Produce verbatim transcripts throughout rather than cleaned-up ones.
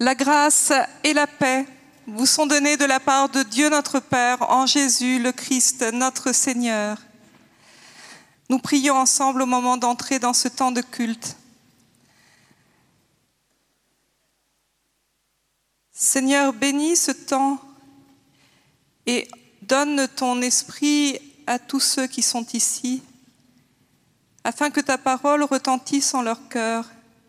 La grâce et la paix vous sont données de la part de Dieu notre Père en Jésus le Christ, notre Seigneur. Nous prions ensemble au moment d'entrer dans ce temps de culte. Seigneur, bénis ce temps et donne ton esprit à tous ceux qui sont ici, afin que ta parole retentisse en leur cœur.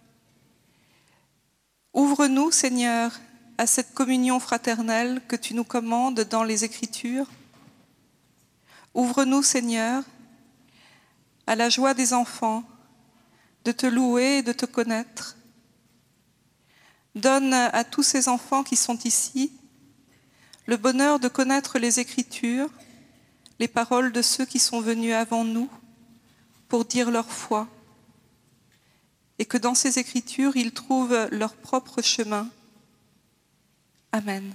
Ouvre-nous, Seigneur, à cette communion fraternelle que tu nous commandes dans les Écritures. Ouvre-nous, Seigneur, à la joie des enfants, de te louer et de te connaître. Donne à tous ces enfants qui sont ici le bonheur de connaître les Écritures, les paroles de ceux qui sont venus avant nous pour dire leur foi, et que dans ces Écritures, ils trouvent leur propre chemin. Amen.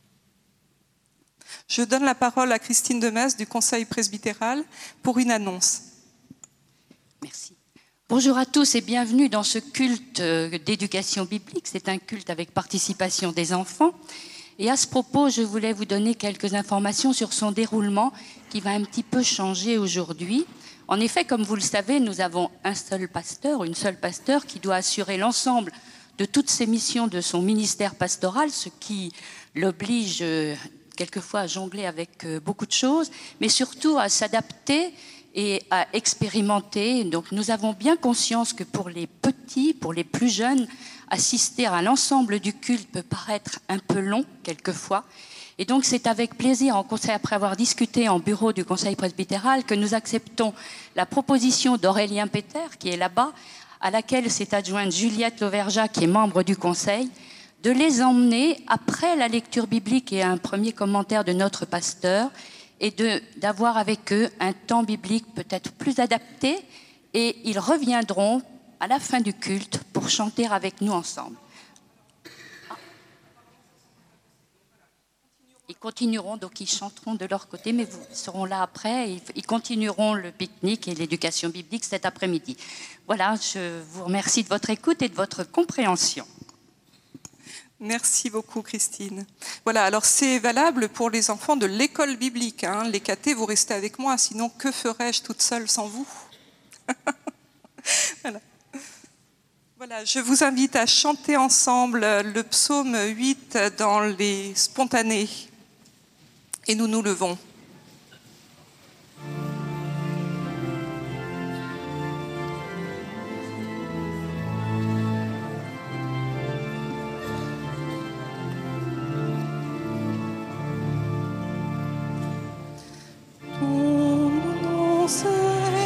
Je donne la parole à Christine Demesse du Conseil presbytéral pour une annonce. Merci. Bonjour à tous et bienvenue dans ce culte d'éducation biblique. C'est un culte avec participation des enfants. Et à ce propos, je voulais vous donner quelques informations sur son déroulement qui va un petit peu changer aujourd'hui. En effet, comme vous le savez, nous avons un seul pasteur, une seule pasteur qui doit assurer l'ensemble de toutes ces missions de son ministère pastoral, ce qui l'oblige euh, quelquefois à jongler avec euh, beaucoup de choses, mais surtout à s'adapter et à expérimenter. Donc nous avons bien conscience que pour les petits, pour les plus jeunes, assister à l'ensemble du culte peut paraître un peu long quelquefois. Et donc c'est avec plaisir, en conseil, après avoir discuté en bureau du Conseil presbytéral, que nous acceptons la proposition d'Aurélien Péter, qui est là-bas, à laquelle s'est adjointe Juliette Lauvergeat, qui est membre du Conseil, de les emmener après la lecture biblique et un premier commentaire de notre pasteur, et de, d'avoir avec eux un temps biblique peut-être plus adapté, et ils reviendront à la fin du culte pour chanter avec nous ensemble. Ils continueront, donc ils chanteront de leur côté, mais vous seront là après. Et ils continueront le pique-nique et l'éducation biblique cet après-midi. Voilà, je vous remercie de votre écoute et de votre compréhension. Merci beaucoup, Christine. Voilà, alors c'est valable pour les enfants de l'école biblique. Hein. Les cathés, vous restez avec moi, sinon que ferais-je toute seule sans vous? Voilà. Voilà, je vous invite à chanter ensemble le psaume huit dans les spontanés. Et nous nous levons. Ton nom, Seigneur.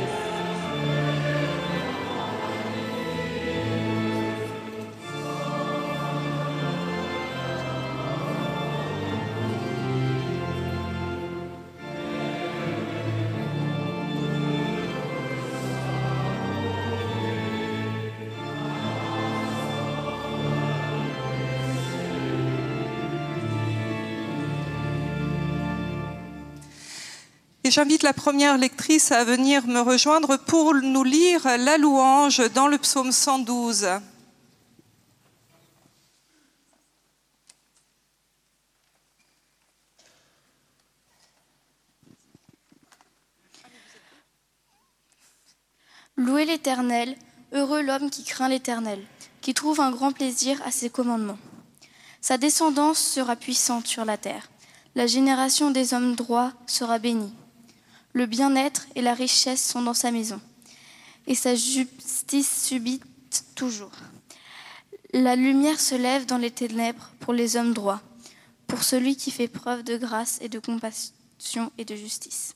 Et j'invite la première lectrice à venir me rejoindre pour nous lire la louange dans le psaume cent douze. Louez l'Éternel, heureux l'homme qui craint l'Éternel, qui trouve un grand plaisir à ses commandements. Sa descendance sera puissante sur la terre. La génération des hommes droits sera bénie. Le bien-être et la richesse sont dans sa maison, et sa justice subite toujours. La lumière se lève dans les ténèbres pour les hommes droits, pour celui qui fait preuve de grâce et de compassion et de justice.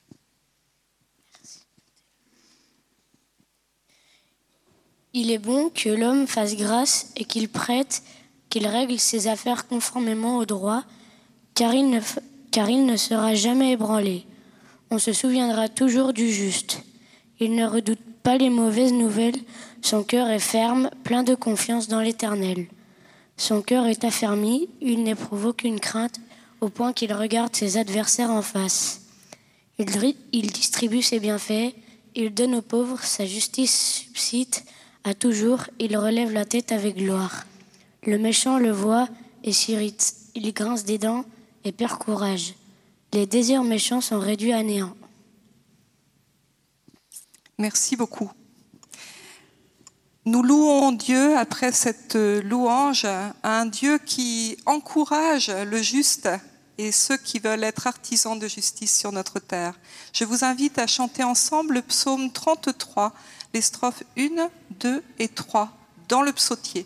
Il est bon que l'homme fasse grâce et qu'il prête, qu'il règle ses affaires conformément au droit, car il ne, car il ne sera jamais ébranlé. On se souviendra toujours du juste. Il ne redoute pas les mauvaises nouvelles. Son cœur est ferme, plein de confiance dans l'Éternel. Son cœur est affermi, il n'éprouve aucune crainte, au point qu'il regarde ses adversaires en face. Il, il distribue ses bienfaits, il donne aux pauvres, sa justice subsiste à toujours, il relève la tête avec gloire. Le méchant le voit et s'irrite. Il grince des dents et perd courage. Les désirs méchants sont réduits à néant. Merci beaucoup. Nous louons Dieu après cette louange, un Dieu qui encourage le juste et ceux qui veulent être artisans de justice sur notre terre. Je vous invite à chanter ensemble le psaume trente-trois, les strophes un, deux et trois, dans le psautier.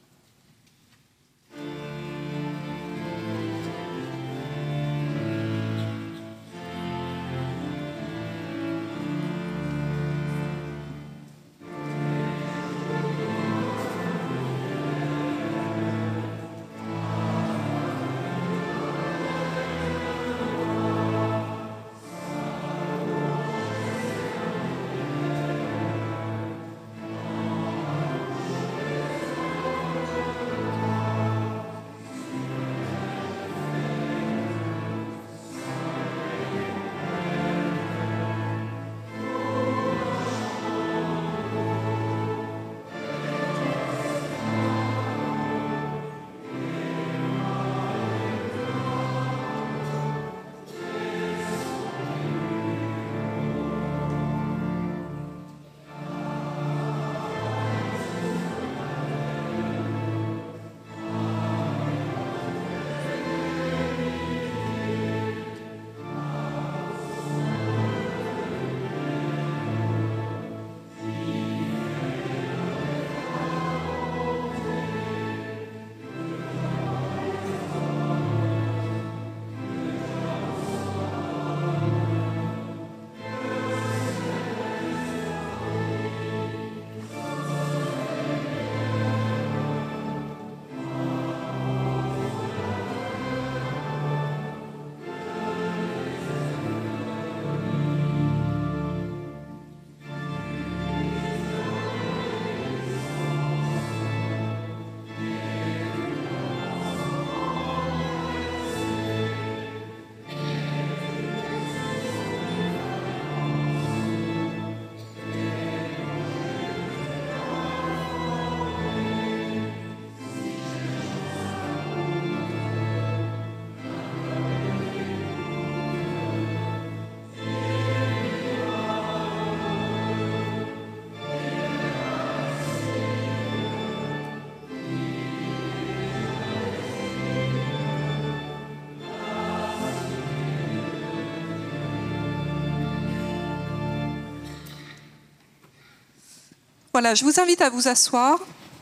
Voilà, je vous invite à vous asseoir.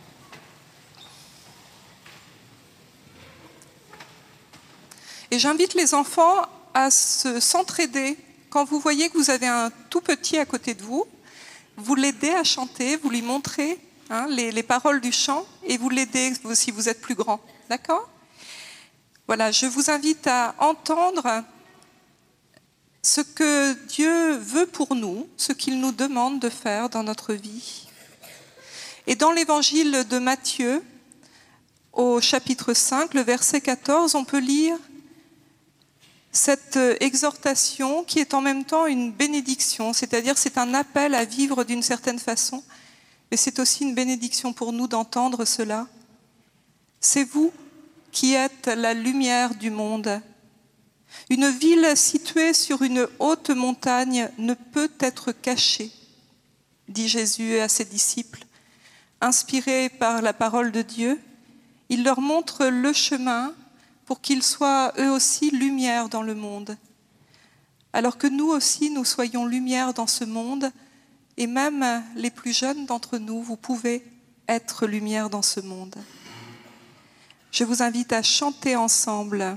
Et j'invite les enfants à se, s'entraider. Quand vous voyez que vous avez un tout petit à côté de vous, vous l'aidez à chanter, vous lui montrez hein, les, les paroles du chant et vous l'aidez si vous êtes plus grand. D'accord ? Voilà, je vous invite à entendre ce que Dieu veut pour nous, ce qu'il nous demande de faire dans notre vie. Et dans l'évangile de Matthieu, au chapitre cinq, le verset quatorze, on peut lire cette exhortation qui est en même temps une bénédiction, c'est-à-dire c'est un appel à vivre d'une certaine façon, mais c'est aussi une bénédiction pour nous d'entendre cela. C'est vous qui êtes la lumière du monde. Une ville située sur une haute montagne ne peut être cachée, dit Jésus à ses disciples. Inspiré par la parole de Dieu, il leur montre le chemin pour qu'ils soient eux aussi lumière dans le monde. Alors que nous aussi, nous soyons lumière dans ce monde, et même les plus jeunes d'entre nous, vous pouvez être lumière dans ce monde. Je vous invite à chanter ensemble.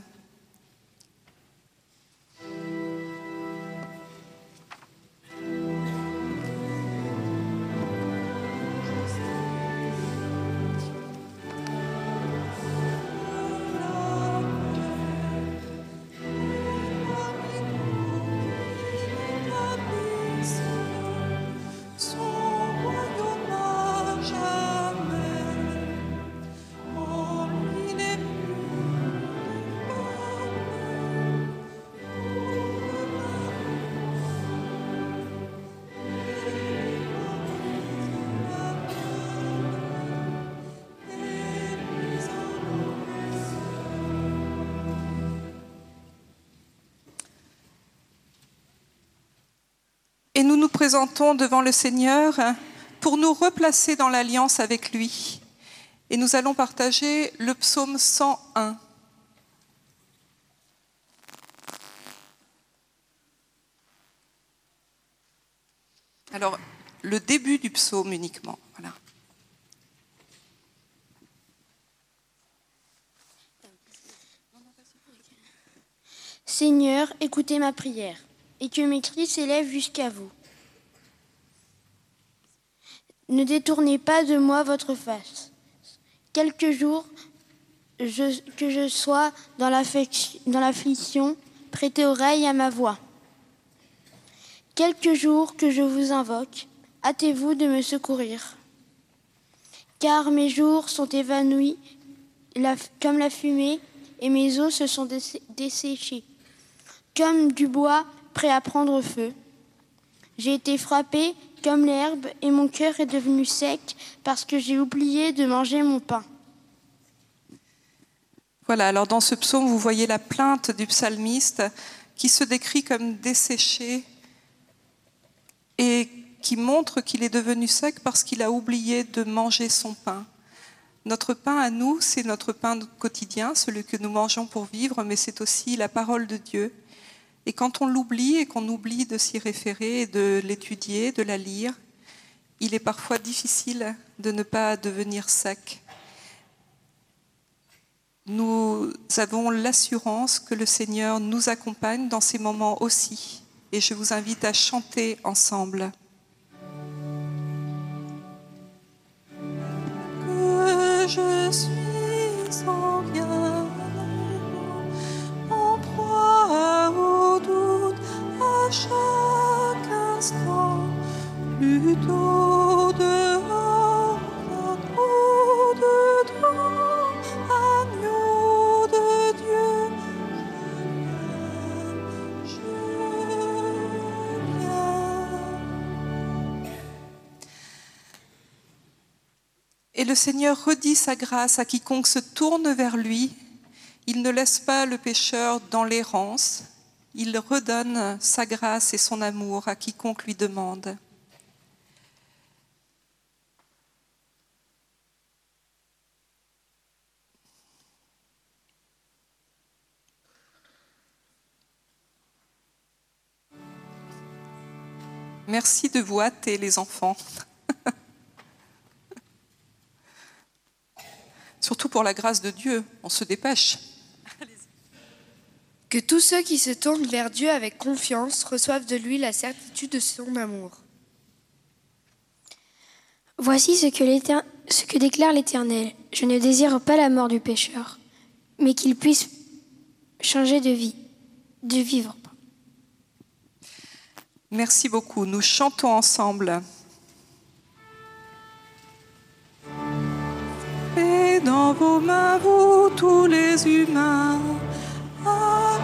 Jamais, en lui n'est plus Et nous nous présentons devant le Seigneur pour nous replacer dans l'alliance avec lui. Et nous allons partager le psaume cent un. Alors, le début du psaume uniquement. Voilà. Seigneur, écoutez ma prière, et que mes cris s'élèvent jusqu'à vous. Ne détournez pas de moi votre face. Quelques jours je, que je sois dans l'affliction, prêtez oreille à ma voix. Quelques jours que je vous invoque, hâtez-vous de me secourir. Car mes jours sont évanouis la, comme la fumée, et mes os se sont desséchés, comme du bois prêt à prendre feu. J'ai été frappé comme l'herbe, et mon cœur est devenu sec, parce que j'ai oublié de manger mon pain. Voilà, alors dans ce psaume, vous voyez la plainte du psalmiste qui se décrit comme desséché et qui montre qu'il est devenu sec parce qu'il a oublié de manger son pain. Notre pain à nous, c'est notre pain quotidien, celui que nous mangeons pour vivre, mais c'est aussi la parole de Dieu. Et quand on l'oublie et qu'on oublie de s'y référer, et de l'étudier, de la lire, il est parfois difficile de ne pas devenir sec. Nous avons l'assurance que le Seigneur nous accompagne dans ces moments aussi. Et je vous invite à chanter ensemble. Que je suis sans rien, en proie au doute à chaque instant, plutôt dehors ou dedans, agneau de Dieu, je Et le Seigneur redit sa grâce à quiconque se tourne vers lui. Il ne laisse pas le pécheur dans l'errance. Il redonne sa grâce et son amour à quiconque lui demande. Merci de vous hâter, les enfants. Surtout pour la grâce de Dieu, on se dépêche. Que tous ceux qui se tournent vers Dieu avec confiance reçoivent de lui la certitude de son amour. Voici ce que, ce que déclare l'Éternel. Je ne désire pas la mort du pécheur, mais qu'il puisse changer de vie, de vivre. Merci beaucoup. Nous chantons ensemble. Et dans vos mains, vous tous les humains, ah.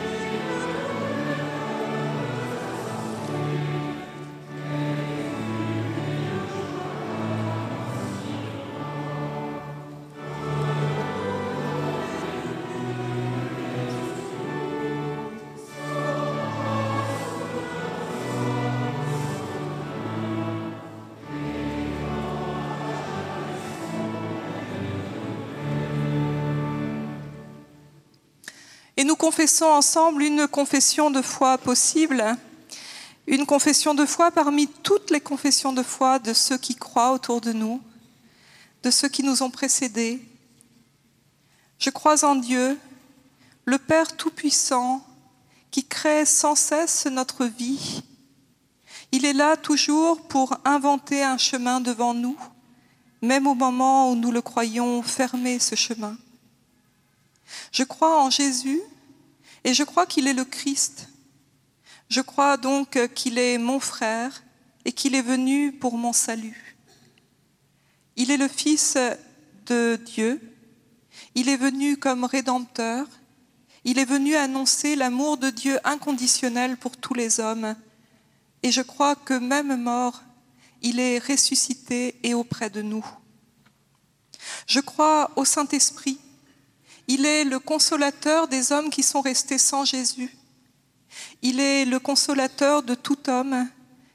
Et nous confessons ensemble une confession de foi possible, une confession de foi parmi toutes les confessions de foi de ceux qui croient autour de nous, de ceux qui nous ont précédés. Je crois en Dieu, le Père Tout-Puissant, qui crée sans cesse notre vie. Il est là toujours pour inventer un chemin devant nous, même au moment où nous le croyons fermer ce chemin. Je crois en Jésus et je crois qu'il est le Christ. Je crois donc qu'il est mon frère et qu'il est venu pour mon salut. Il est le Fils de Dieu. Il est venu comme Rédempteur. Il est venu annoncer l'amour de Dieu inconditionnel pour tous les hommes. Et je crois que même mort, il est ressuscité et auprès de nous. Je crois au Saint-Esprit. Il est le consolateur des hommes qui sont restés sans Jésus. Il est le consolateur de tout homme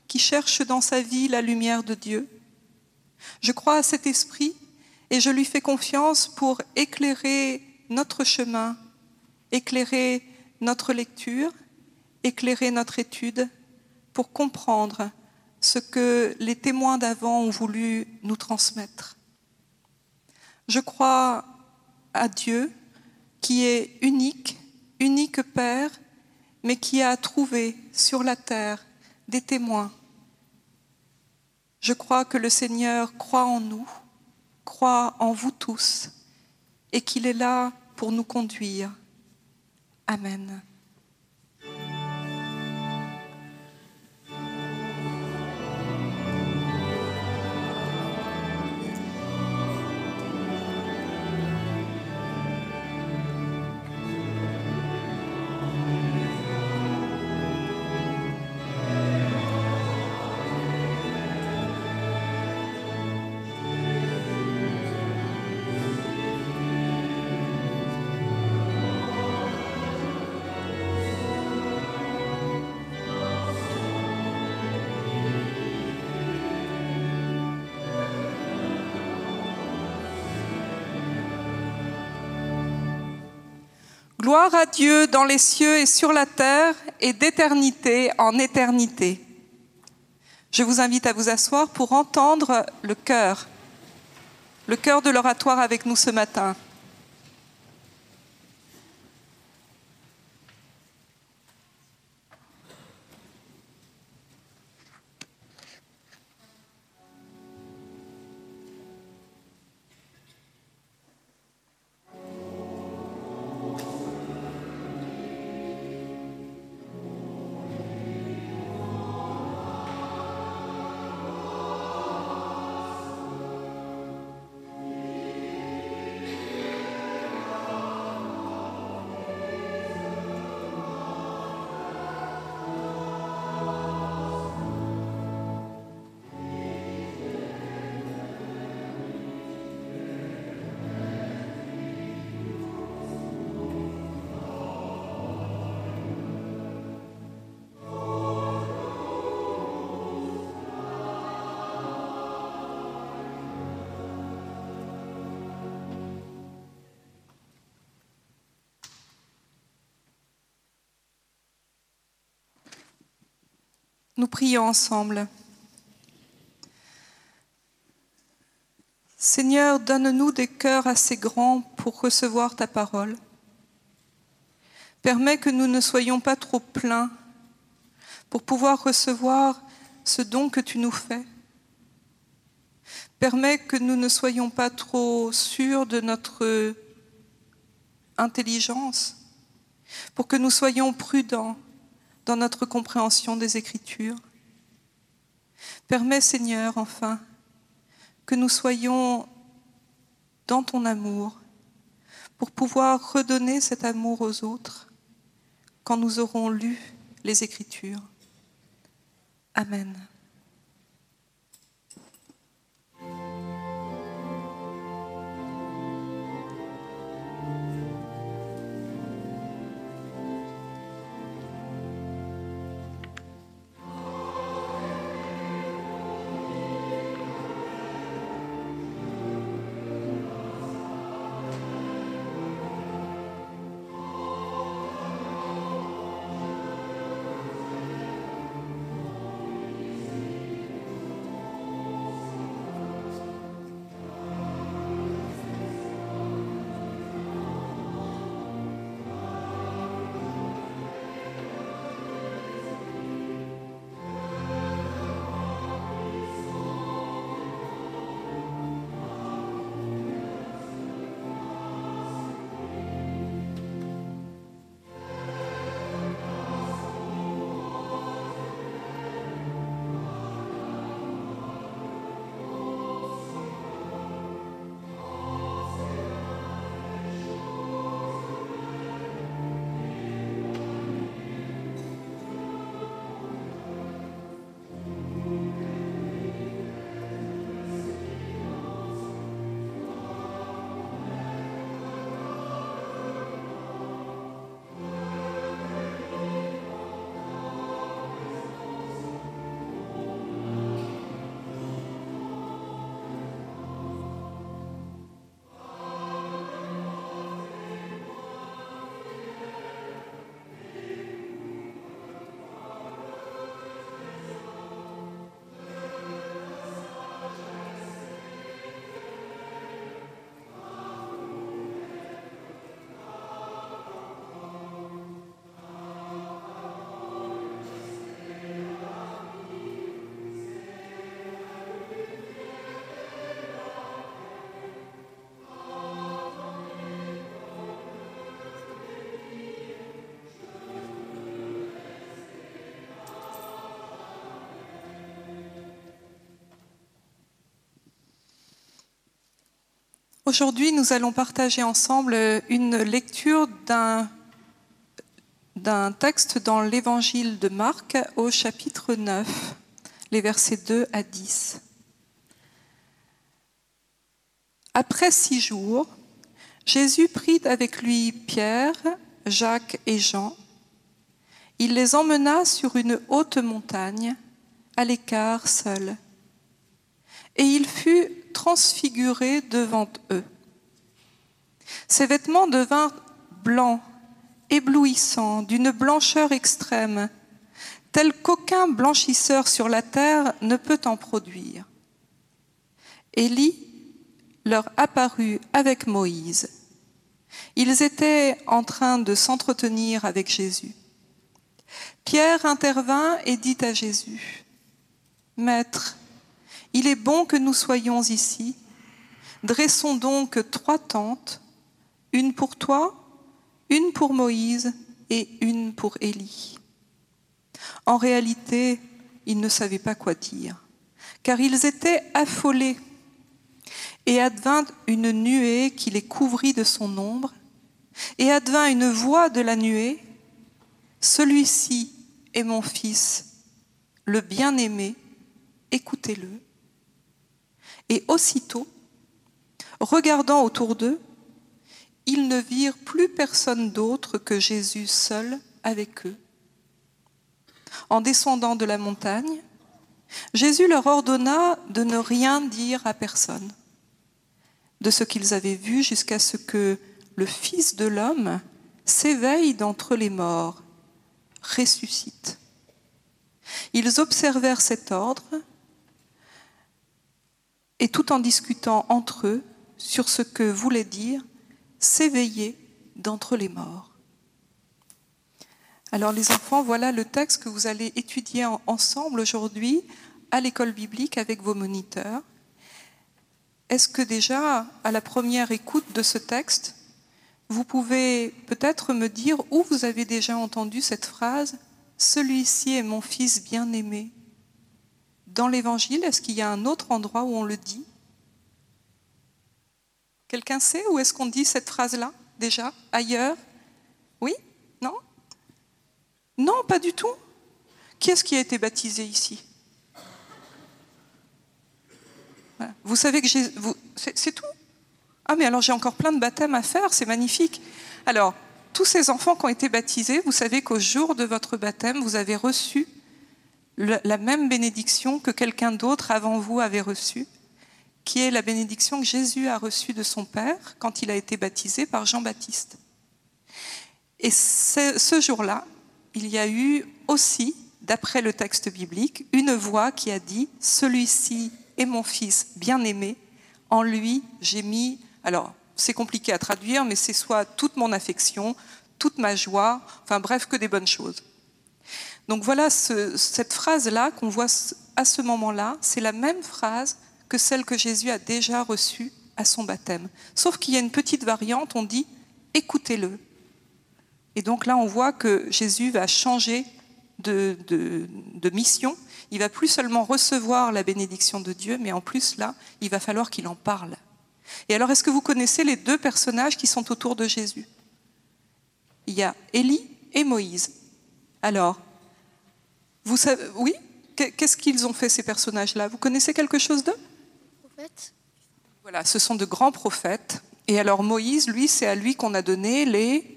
qui cherche dans sa vie la lumière de Dieu. Je crois à cet esprit et je lui fais confiance pour éclairer notre chemin, éclairer notre lecture, éclairer notre étude, pour comprendre ce que les témoins d'avant ont voulu nous transmettre. Je crois à Dieu qui est unique, unique Père, mais qui a trouvé sur la terre des témoins. Je crois que le Seigneur croit en nous, croit en vous tous, et qu'il est là pour nous conduire. Amen. Gloire à Dieu dans les cieux et sur la terre et d'éternité en éternité. Je vous invite à vous asseoir pour entendre le chœur, le chœur de l'oratoire avec nous ce matin. Nous prions ensemble. Seigneur, donne-nous des cœurs assez grands pour recevoir ta parole. Permets que nous ne soyons pas trop pleins pour pouvoir recevoir ce don que tu nous fais. Permets que nous ne soyons pas trop sûrs de notre intelligence pour que nous soyons prudents dans notre compréhension des Écritures. Permets, Seigneur, enfin, que nous soyons dans ton amour pour pouvoir redonner cet amour aux autres quand nous aurons lu les Écritures. Amen. Aujourd'hui, nous allons partager ensemble une lecture d'un, d'un texte dans l'Évangile de Marc au chapitre neuf, les versets deux à dix. Après six jours, Jésus prit avec lui Pierre, Jacques et Jean. Il les emmena sur une haute montagne, à l'écart seul. Et il fut transfiguré devant eux. Ses vêtements devinrent blancs, éblouissants, d'une blancheur extrême, telle qu'aucun blanchisseur sur la terre ne peut en produire. Élie leur apparut avec Moïse. Ils étaient en train de s'entretenir avec Jésus. Pierre intervint et dit à Jésus, « Maître, il est bon que nous soyons ici. Dressons donc trois tentes, une pour toi, une pour Moïse et une pour Élie. » En réalité, ils ne savaient pas quoi dire, car ils étaient affolés. Et advint une nuée qui les couvrit de son ombre, et advint une voix de la nuée, « Celui-ci est mon fils, le bien-aimé, écoutez-le. » Et aussitôt, regardant autour d'eux, ils ne virent plus personne d'autre que Jésus seul avec eux. En descendant de la montagne, Jésus leur ordonna de ne rien dire à personne de ce qu'ils avaient vu jusqu'à ce que le Fils de l'homme s'éveille d'entre les morts, ressuscite. Ils observèrent cet ordre et tout en discutant entre eux sur ce que voulait dire s'éveiller d'entre les morts. Alors les enfants, voilà le texte que vous allez étudier ensemble aujourd'hui à l'école biblique avec vos moniteurs. Est-ce que déjà, à la première écoute de ce texte, vous pouvez peut-être me dire où vous avez déjà entendu cette phrase « Celui-ci est mon fils bien-aimé ». Dans l'Évangile, est-ce qu'il y a un autre endroit où on le dit? Quelqu'un sait où est-ce qu'on dit cette phrase-là, déjà? Ailleurs? Oui? Non? Non, pas du tout. Qui est-ce qui a été baptisé ici? Voilà. Vous savez que j'ai... Vous... C'est, c'est tout? Ah, mais alors j'ai encore plein de baptêmes à faire, c'est magnifique. Alors, tous ces enfants qui ont été baptisés, vous savez qu'au jour de votre baptême, vous avez reçu le, la même bénédiction que quelqu'un d'autre avant vous avait reçue, qui est la bénédiction que Jésus a reçue de son Père quand il a été baptisé par Jean-Baptiste. Et ce, ce jour-là, il y a eu aussi, d'après le texte biblique, une voix qui a dit « Celui-ci est mon fils bien-aimé, en lui j'ai mis... » Alors, c'est compliqué à traduire, mais c'est soit toute mon affection, toute ma joie, enfin bref, que des bonnes choses. Donc voilà, ce, cette phrase-là qu'on voit à ce moment-là, c'est la même phrase que celle que Jésus a déjà reçue à son baptême. Sauf qu'il y a une petite variante, on dit « écoutez-le ». Et donc là, on voit que Jésus va changer de, de, de mission. Il va plus seulement recevoir la bénédiction de Dieu, mais en plus, là, il va falloir qu'il en parle. Et alors, est-ce que vous connaissez les deux personnages qui sont autour de Jésus? Il y a Élie et Moïse. Alors, vous savez, oui? Qu'est-ce qu'ils ont fait, ces personnages-là? Vous connaissez quelque chose d'eux? Prophètes. Voilà, ce sont de grands prophètes. Et alors, Moïse, lui, c'est à lui qu'on a donné les...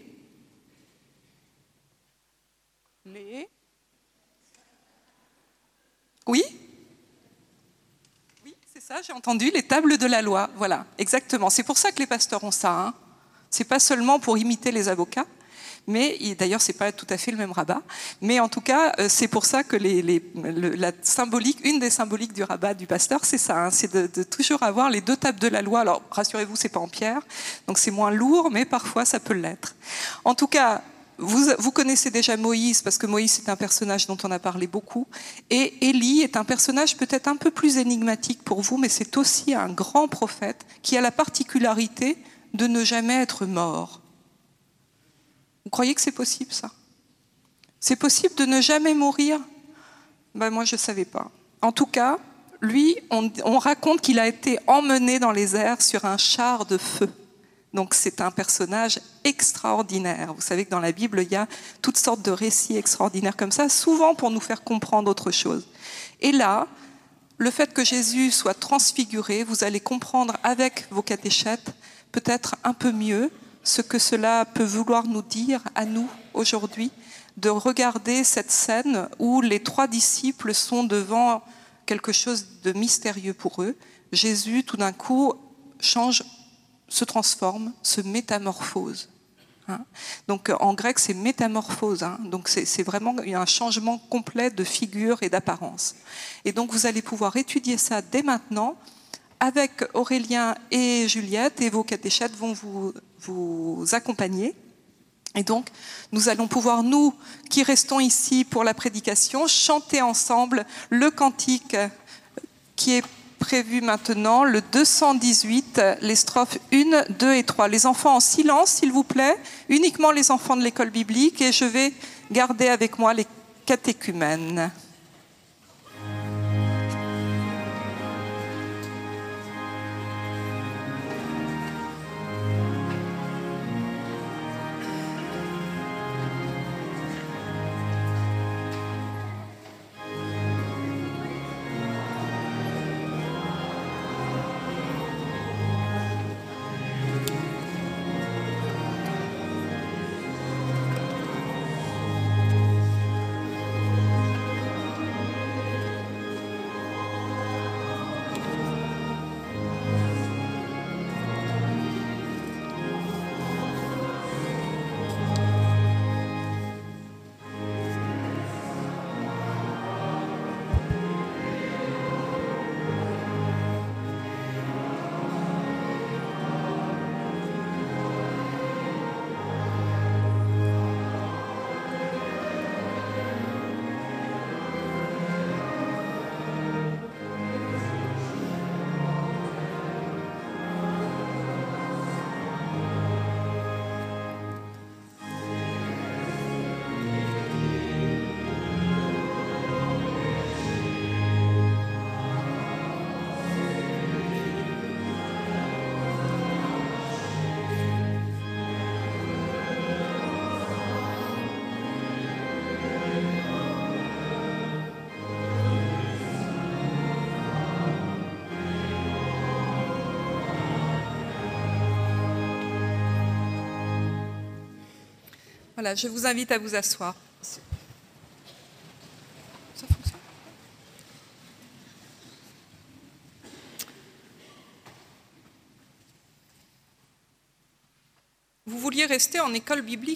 Les... Oui? Oui, c'est ça, j'ai entendu, les tables de la loi. Voilà, exactement. C'est pour ça que les pasteurs ont ça. Hein. C'est pas seulement pour imiter les avocats, mais d'ailleurs, c'est pas tout à fait le même rabat. Mais en tout cas, c'est pour ça que les, les, le, la symbolique, une des symboliques du rabat du pasteur, c'est ça. Hein, c'est de, de toujours avoir les deux tables de la loi. Alors, rassurez-vous, c'est pas en pierre, donc c'est moins lourd, mais parfois ça peut l'être. En tout cas, Vous, vous connaissez déjà Moïse, parce que Moïse c'est un personnage dont on a parlé beaucoup, et Élie est un personnage peut-être un peu plus énigmatique pour vous, mais c'est aussi un grand prophète qui a la particularité de ne jamais être mort. Vous croyez que c'est possible, ça? C'est possible de ne jamais mourir? Ben, moi, je ne savais pas. En tout cas, lui, on, on raconte qu'il a été emmené dans les airs sur un char de feu. Donc c'est un personnage extraordinaire. Vous savez que dans la Bible, il y a toutes sortes de récits extraordinaires comme ça, souvent pour nous faire comprendre autre chose. Et là, le fait que Jésus soit transfiguré, vous allez comprendre avec vos catéchètes peut-être un peu mieux ce que cela peut vouloir nous dire à nous aujourd'hui, de regarder cette scène où les trois disciples sont devant quelque chose de mystérieux pour eux. Jésus, tout d'un coup, change, se transforme, se métamorphose. Hein. Donc en grec, c'est métamorphose. Hein. Donc c'est, c'est vraiment un changement complet de figure et d'apparence. Et donc vous allez pouvoir étudier ça dès maintenant avec Aurélien et Juliette, et vos catéchètes vont vous, vous accompagner. Et donc, nous allons pouvoir, nous qui restons ici pour la prédication, chanter ensemble le cantique qui est prévu maintenant, le deux cent dix-huit, les strophes un, deux et trois. Les enfants en silence, s'il vous plaît, uniquement les enfants de l'école biblique, et je vais garder avec moi les catéchumènes. Voilà, je vous invite à vous asseoir. Ça fonctionne ? Vous vouliez rester en école biblique ?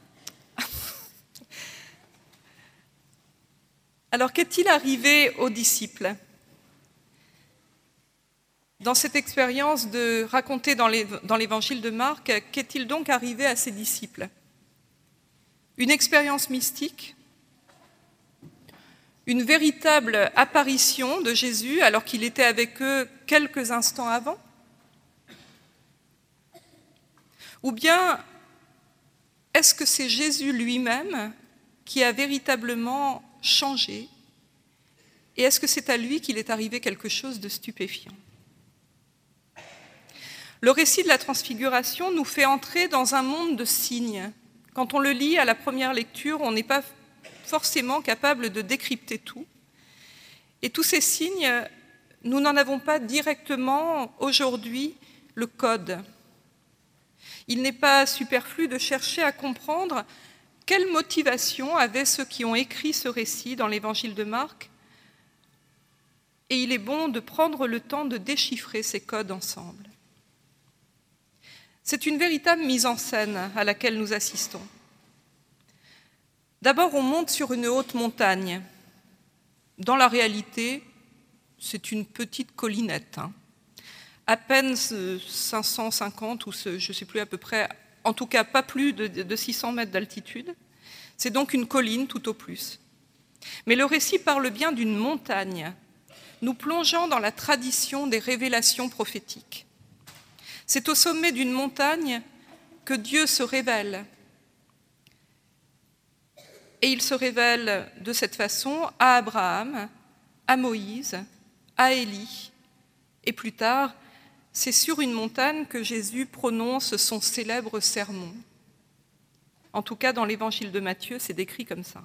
Alors, qu'est-il arrivé aux disciples ? Dans cette expérience de raconter dans l'évangile de Marc, qu'est-il donc arrivé à ces disciples ? Une expérience mystique, une véritable apparition de Jésus alors qu'il était avec eux quelques instants avant ? Ou bien est-ce que c'est Jésus lui-même qui a véritablement changé ? Et est-ce que c'est à lui qu'il est arrivé quelque chose de stupéfiant ? Le récit de la transfiguration nous fait entrer dans un monde de signes. Quand on le lit à la première lecture, on n'est pas forcément capable de décrypter tout. Et tous ces signes, nous n'en avons pas directement aujourd'hui le code. Il n'est pas superflu de chercher à comprendre quelle motivation avaient ceux qui ont écrit ce récit dans l'évangile de Marc. Et il est bon de prendre le temps de déchiffrer ces codes ensemble. C'est une véritable mise en scène à laquelle nous assistons. D'abord, on monte sur une haute montagne. Dans la réalité, c'est une petite collinette, hein. À peine cinq cent cinquante, ou ce, je ne sais plus à peu près, en tout cas pas plus de, de six cents mètres d'altitude. C'est donc une colline tout au plus. Mais le récit parle bien d'une montagne, nous plongeant dans la tradition des révélations prophétiques. C'est au sommet d'une montagne que Dieu se révèle. Et il se révèle de cette façon à Abraham, à Moïse, à Élie. Et plus tard, c'est sur une montagne que Jésus prononce son célèbre sermon. En tout cas, dans l'évangile de Matthieu, c'est décrit comme ça.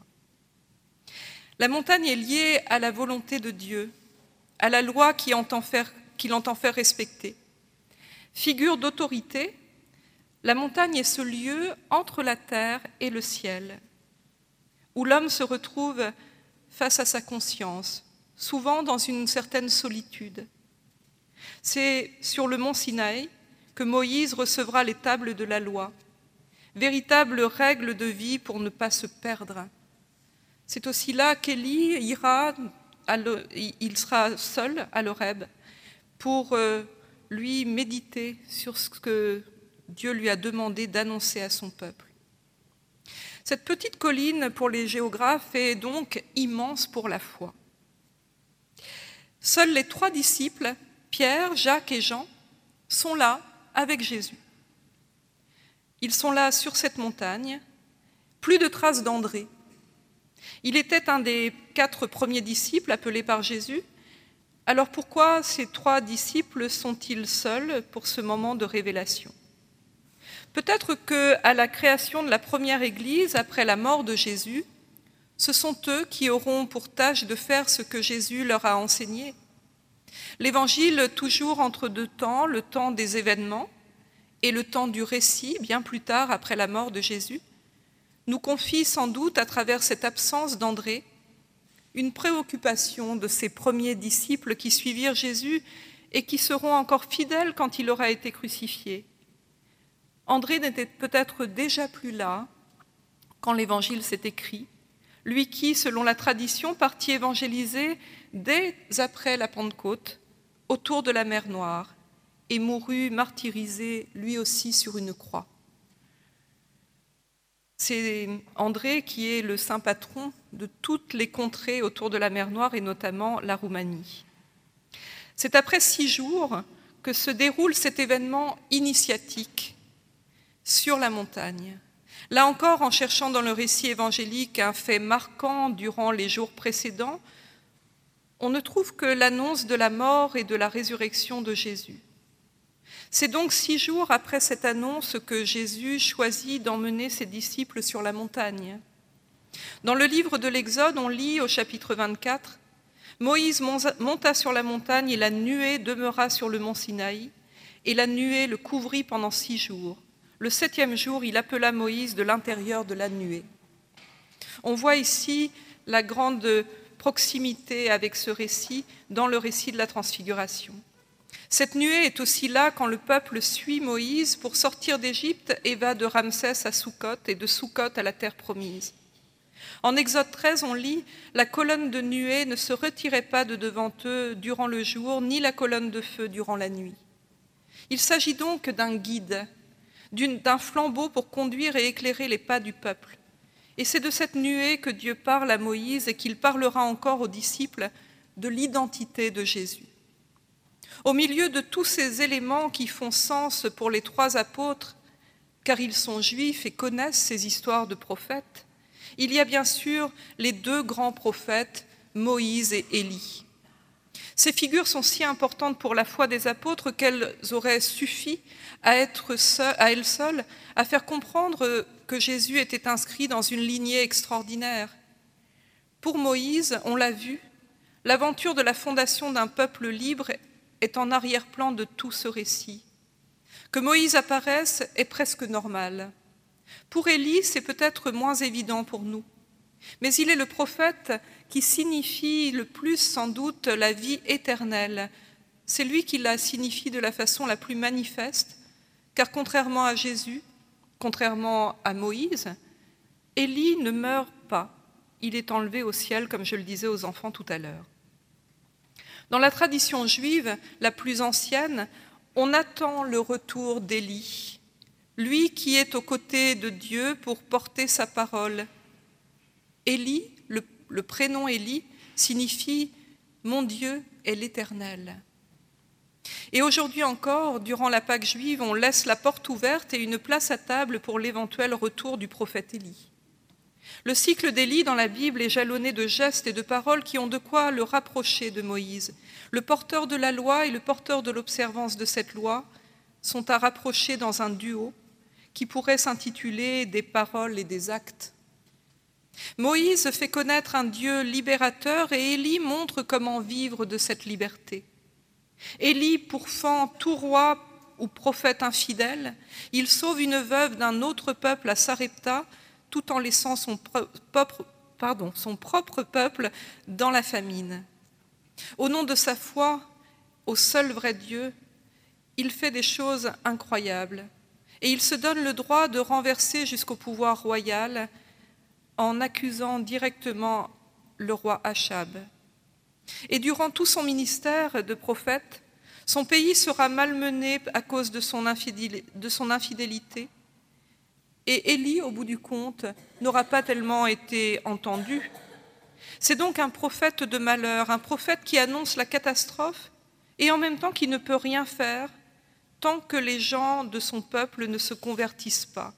La montagne est liée à la volonté de Dieu, à la loi qu'il entend faire, qu'il entend faire respecter. Figure d'autorité, la montagne est ce lieu entre la terre et le ciel, où l'homme se retrouve face à sa conscience, souvent dans une certaine solitude. C'est sur le mont Sinaï que Moïse recevra les tables de la loi, véritable règle de vie pour ne pas se perdre. C'est aussi là qu'Élie ira, à le, il sera seul à l'Horeb pour euh, lui méditer sur ce que Dieu lui a demandé d'annoncer à son peuple. Cette petite colline, pour les géographes, est donc immense pour la foi. Seuls les trois disciples, Pierre, Jacques et Jean, sont là avec Jésus. Ils sont là sur cette montagne, plus de traces d'André. Il était un des quatre premiers disciples appelés par Jésus. Alors pourquoi ces trois disciples sont-ils seuls pour ce moment de révélation ? Peut-être qu'à la création de la première Église, après la mort de Jésus, ce sont eux qui auront pour tâche de faire ce que Jésus leur a enseigné. L'Évangile, toujours entre deux temps, le temps des événements et le temps du récit, bien plus tard après la mort de Jésus, nous confie sans doute à travers cette absence d'André une préoccupation de ces premiers disciples qui suivirent Jésus et qui seront encore fidèles quand il aura été crucifié. André n'était peut-être déjà plus là quand l'Évangile s'est écrit, lui qui, selon la tradition, partit évangéliser dès après la Pentecôte, autour de la mer Noire, et mourut martyrisé lui aussi sur une croix. C'est André qui est le saint patron de toutes les contrées autour de la mer Noire et notamment la Roumanie. C'est après six jours que se déroule cet événement initiatique sur la montagne. Là encore, en cherchant dans le récit évangélique un fait marquant durant les jours précédents, on ne trouve que l'annonce de la mort et de la résurrection de Jésus. C'est donc six jours après cette annonce que Jésus choisit d'emmener ses disciples sur la montagne. Dans le livre de l'Exode, on lit au chapitre vingt-quatre, « Moïse monta sur la montagne et la nuée demeura sur le mont Sinaï, et la nuée le couvrit pendant six jours. Le septième jour, il appela Moïse de l'intérieur de la nuée. » On voit ici la grande proximité avec ce récit dans le récit de la Transfiguration. Cette nuée est aussi là quand le peuple suit Moïse pour sortir d'Égypte et va de Ramsès à Soukot et de Soukot à la terre promise. En Exode treize, on lit « La colonne de nuée ne se retirait pas de devant eux durant le jour, ni la colonne de feu durant la nuit. » Il s'agit donc d'un guide, d'un flambeau pour conduire et éclairer les pas du peuple. Et c'est de cette nuée que Dieu parle à Moïse et qu'il parlera encore aux disciples de l'identité de Jésus. Au milieu de tous ces éléments qui font sens pour les trois apôtres, car ils sont juifs et connaissent ces histoires de prophètes, il y a bien sûr les deux grands prophètes, Moïse et Élie. Ces figures sont si importantes pour la foi des apôtres qu'elles auraient suffi à être seules, à elles seules à faire comprendre que Jésus était inscrit dans une lignée extraordinaire. Pour Moïse, on l'a vu, l'aventure de la fondation d'un peuple libre est en arrière-plan de tout ce récit. Que Moïse apparaisse est presque normal. Pour Élie, c'est peut-être moins évident pour nous. Mais il est le prophète qui signifie le plus sans doute la vie éternelle. C'est lui qui la signifie de la façon la plus manifeste, car contrairement à Jésus, contrairement à Moïse, Élie ne meurt pas. Il est enlevé au ciel, comme je le disais aux enfants tout à l'heure. Dans la tradition juive la plus ancienne, on attend le retour d'Élie, lui qui est aux côtés de Dieu pour porter sa parole. Élie, le, le prénom Élie, signifie « Mon Dieu est l'Éternel ». Et aujourd'hui encore, durant la Pâque juive, on laisse la porte ouverte et une place à table pour l'éventuel retour du prophète Élie. Le cycle d'Élie dans la Bible est jalonné de gestes et de paroles qui ont de quoi le rapprocher de Moïse. Le porteur de la loi et le porteur de l'observance de cette loi sont à rapprocher dans un duo qui pourrait s'intituler « Des paroles et des actes ». Moïse fait connaître un Dieu libérateur et Élie montre comment vivre de cette liberté. Élie pourfend tout roi ou prophète infidèle, il sauve une veuve d'un autre peuple à Sarepta tout en laissant son propre, pardon, son propre peuple dans la famine. Au nom de sa foi au seul vrai Dieu, il fait des choses incroyables et il se donne le droit de renverser jusqu'au pouvoir royal en accusant directement le roi Achab. Et durant tout son ministère de prophète, son pays sera malmené à cause de son infidélité. Et Élie, au bout du compte, n'aura pas tellement été entendu. C'est donc un prophète de malheur, un prophète qui annonce la catastrophe et en même temps qui ne peut rien faire tant que les gens de son peuple ne se convertissent pas.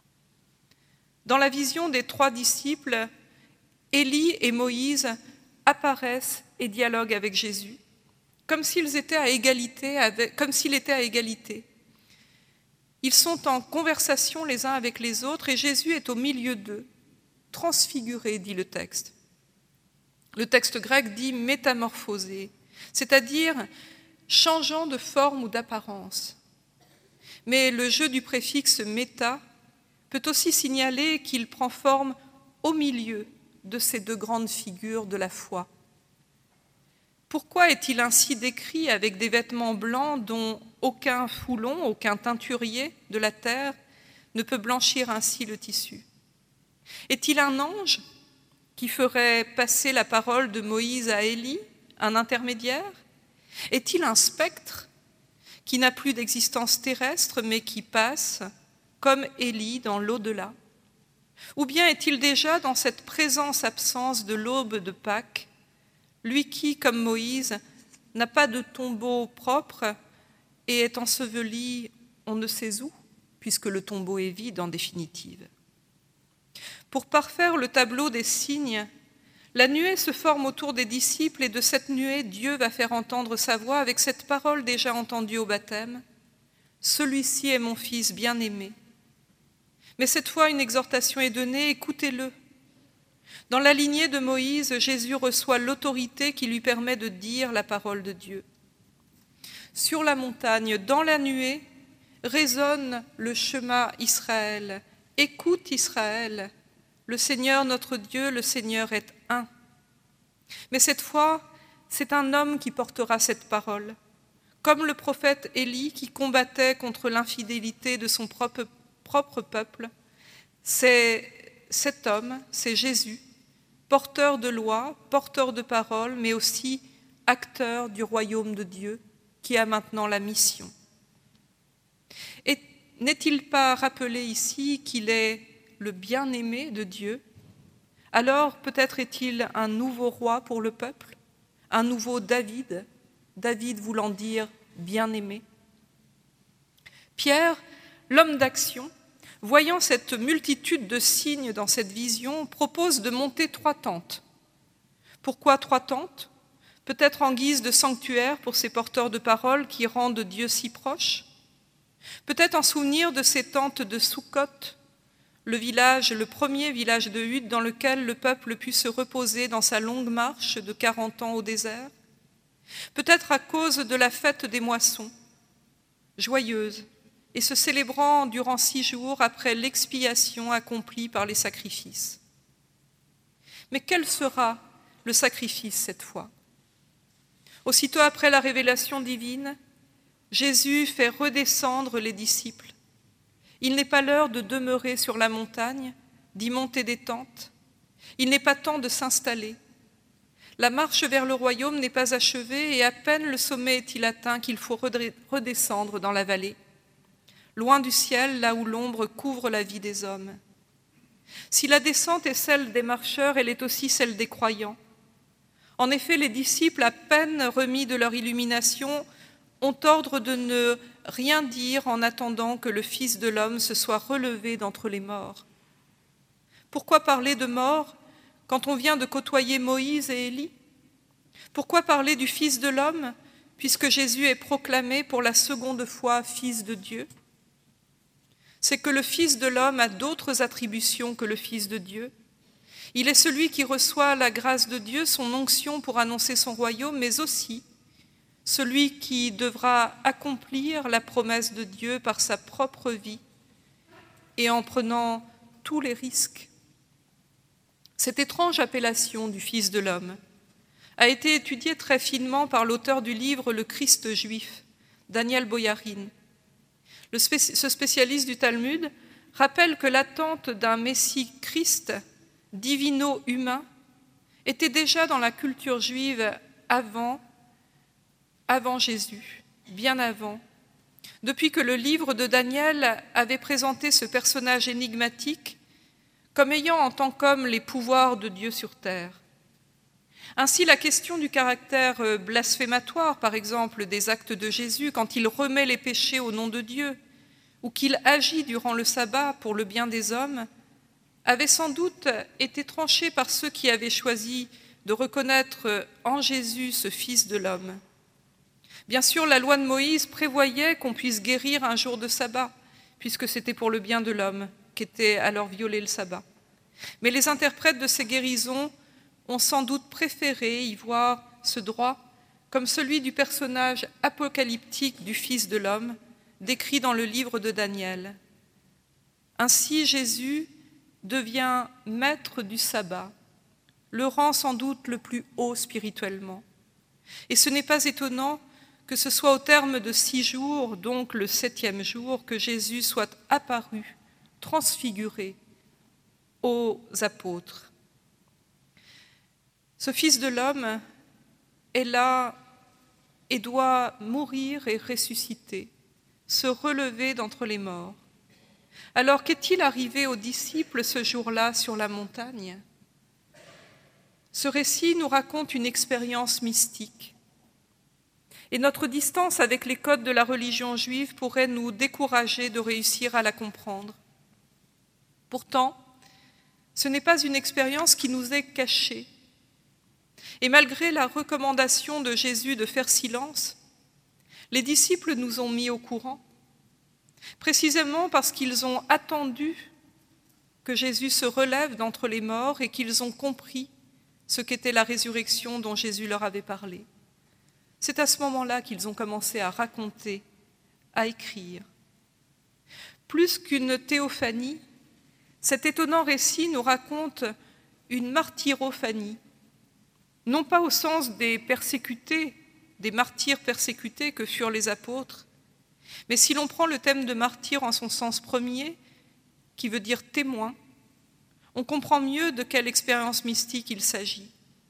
Dans la vision des trois disciples, Élie et Moïse apparaissent et dialoguent avec Jésus, comme s'ils étaient à égalité, avec, comme s'il était à égalité. Ils sont en conversation les uns avec les autres et Jésus est au milieu d'eux, transfiguré, dit le texte. Le texte grec dit « métamorphosé », c'est-à-dire changeant de forme ou d'apparence. Mais le jeu du préfixe « méta » peut aussi signaler qu'il prend forme au milieu de ces deux grandes figures de la foi. Pourquoi est-il ainsi décrit avec des vêtements blancs dont aucun foulon, aucun teinturier de la terre ne peut blanchir ainsi le tissu? Est-il un ange qui ferait passer la parole de Moïse à Élie, un intermédiaire? Est-il un spectre qui n'a plus d'existence terrestre mais qui passe, comme Élie, dans l'au-delà? Ou bien est-il déjà dans cette présence-absence de l'aube de Pâques, lui qui, comme Moïse, n'a pas de tombeau propre et est enseveli on ne sait où, puisque le tombeau est vide en définitive? Pour parfaire le tableau des signes, la nuée se forme autour des disciples et de cette nuée, Dieu va faire entendre sa voix avec cette parole déjà entendue au baptême. « Celui-ci est mon fils bien-aimé. » Mais cette fois, une exhortation est donnée, écoutez-le. Dans la lignée de Moïse, Jésus reçoit l'autorité qui lui permet de dire la parole de Dieu. Sur la montagne, dans la nuée, résonne le Shema Israël. Écoute Israël, le Seigneur notre Dieu, le Seigneur est un. Mais cette fois, c'est un homme qui portera cette parole, comme le prophète Élie qui combattait contre l'infidélité de son propre, propre peuple. C'est cet homme, c'est Jésus, porteur de loi, porteur de parole, mais aussi acteur du royaume de Dieu, qui a maintenant la mission. Et n'est-il pas rappelé ici qu'il est le bien-aimé de Dieu? Alors peut-être est-il un nouveau roi pour le peuple, un nouveau David, David voulant dire bien-aimé. Pierre, l'homme d'action, voyant cette multitude de signes dans cette vision, propose de monter trois tentes. Pourquoi trois tentes? Peut-être en guise de sanctuaire pour ces porteurs de parole qui rendent Dieu si proche? Peut-être en souvenir de ces tentes de Sukkot, le village, le premier village de huttes dans lequel le peuple put se reposer dans sa longue marche de quarante ans au désert? Peut-être à cause de la fête des moissons, joyeuse, et se célébrant durant six jours après l'expiation accomplie par les sacrifices. Mais quel sera le sacrifice cette fois? Aussitôt après la révélation divine, Jésus fait redescendre les disciples. Il n'est pas l'heure de demeurer sur la montagne, d'y monter des tentes. Il n'est pas temps de s'installer. La marche vers le royaume n'est pas achevée et à peine le sommet est-il atteint qu'il faut redescendre dans la vallée, loin du ciel, là où l'ombre couvre la vie des hommes. Si la descente est celle des marcheurs, elle est aussi celle des croyants. En effet, les disciples, à peine remis de leur illumination, ont ordre de ne rien dire en attendant que le Fils de l'homme se soit relevé d'entre les morts. Pourquoi parler de mort quand on vient de côtoyer Moïse et Élie? Pourquoi parler du Fils de l'homme, puisque Jésus est proclamé pour la seconde fois Fils de Dieu? C'est que le Fils de l'homme a d'autres attributions que le Fils de Dieu. Il est celui qui reçoit la grâce de Dieu, son onction pour annoncer son royaume, mais aussi celui qui devra accomplir la promesse de Dieu par sa propre vie et en prenant tous les risques. Cette étrange appellation du Fils de l'homme a été étudiée très finement par l'auteur du livre « Le Christ juif », Daniel Boyarin. Le spé- ce spécialiste du Talmud rappelle que l'attente d'un Messie Christ, divino-humain, était déjà dans la culture juive avant, avant Jésus, bien avant, depuis que le livre de Daniel avait présenté ce personnage énigmatique comme ayant en tant qu'homme les pouvoirs de Dieu sur terre. Ainsi, la question du caractère blasphématoire, par exemple, des actes de Jésus, quand il remet les péchés au nom de Dieu, ou qu'il agit durant le sabbat pour le bien des hommes, avait sans doute été tranchée par ceux qui avaient choisi de reconnaître en Jésus ce Fils de l'homme. Bien sûr, la loi de Moïse prévoyait qu'on puisse guérir un jour de sabbat, puisque c'était pour le bien de l'homme qu'était alors violé le sabbat. Mais les interprètes de ces guérisons ont sans doute préféré y voir ce droit comme celui du personnage apocalyptique du Fils de l'homme, décrit dans le livre de Daniel. Ainsi, Jésus devient maître du sabbat, le rang sans doute le plus haut spirituellement. Et ce n'est pas étonnant que ce soit au terme de six jours, donc le septième jour, que Jésus soit apparu, transfiguré aux apôtres. Ce Fils de l'homme est là et doit mourir et ressusciter, se relever d'entre les morts. Alors qu'est-il arrivé aux disciples ce jour-là sur la montagne? Ce récit nous raconte une expérience mystique. Et notre distance avec les codes de la religion juive pourrait nous décourager de réussir à la comprendre. Pourtant, ce n'est pas une expérience qui nous est cachée. Et malgré la recommandation de Jésus de faire silence, les disciples nous ont mis au courant, précisément parce qu'ils ont attendu que Jésus se relève d'entre les morts et qu'ils ont compris ce qu'était la résurrection dont Jésus leur avait parlé. C'est à ce moment-là qu'ils ont commencé à raconter, à écrire. Plus qu'une théophanie, cet étonnant récit nous raconte une martyrophanie, non pas au sens des persécutés, des martyrs persécutés que furent les apôtres, mais si l'on prend le thème de martyr en son sens premier, qui veut dire témoin, on comprend mieux de quelle expérience mystique il s'agit.